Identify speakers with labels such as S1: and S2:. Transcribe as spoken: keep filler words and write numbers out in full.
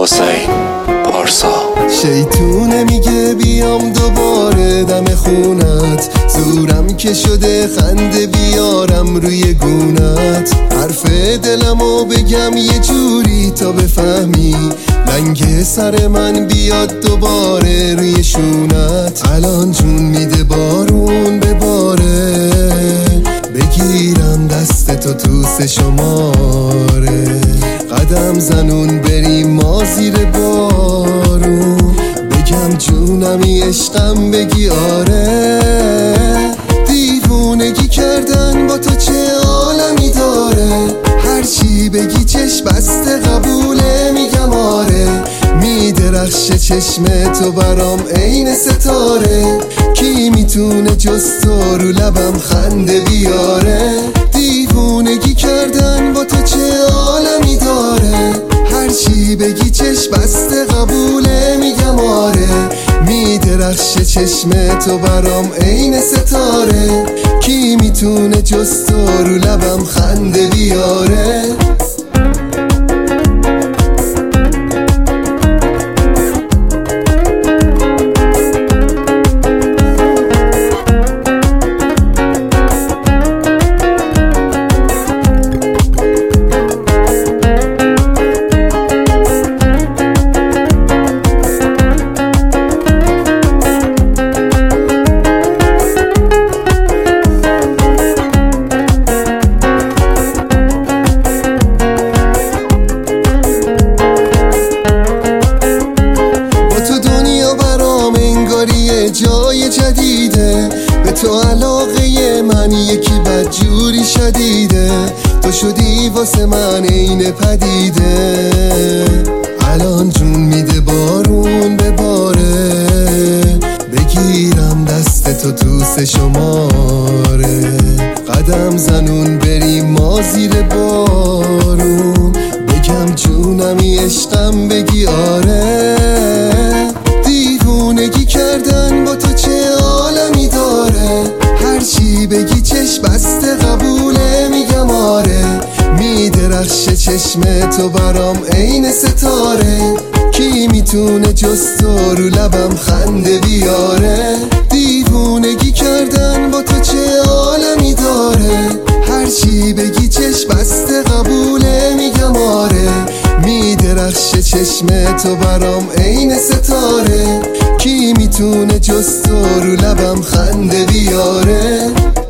S1: حسین پارسا.
S2: شیطونه میگه بیام دوباره دم خونت، زورم که شده خنده بیارم روی گونت. حرف دلمو بگم یه جوری تا بفهمی، لنگ سر من بیاد دوباره روی شونت. الان جون میده بارون بباره، بگیرم دست تو تو سه شماره. قدم زنون بریم ما زیر بارون، بگم جونمی عشقم بگی آره. دیوونگی کردن با تو چه عالمی داره، هرچی بگی چشم بسته قبوله میگم آره. میدرخشه چشم تو برام عین ستاره، کی میتونه جز تو رو لبم خنده بیاره. دیوونگی کردن با تو چه عالمی داره، هرچی بگی چشم بسته قبوله میگم آره. میدرخشه چشم تو برام عین ستاره، کی میتونه جز تو رو لبم خنده بیاره. جای جدیده، به تو علاقه من یکی بدجوری شدیده. تو شدی واسه من عین پدیده، الان جون میده بارون بباره. بگیرم دست تو تو سه شماره، قدم زنون بریم ما زیر بارون. بگم جونمی عشقم بگی آره. دیوونگی کردن با تو چه عالمی داره، هرچی بگی چشم بسته قبوله میگم آره. میدرخشه چشم تو برام عین ستاره، کی میتونه جز تو رو لبم خنده بیاره. دیوونگی کردن با تو چه عالمی داره، هرچی بگی چشم بسته قبوله میگم آره. میدرخشه چشم تو برام عین ستاره، کی میتونه جز تو رو لبم خنده بیاره.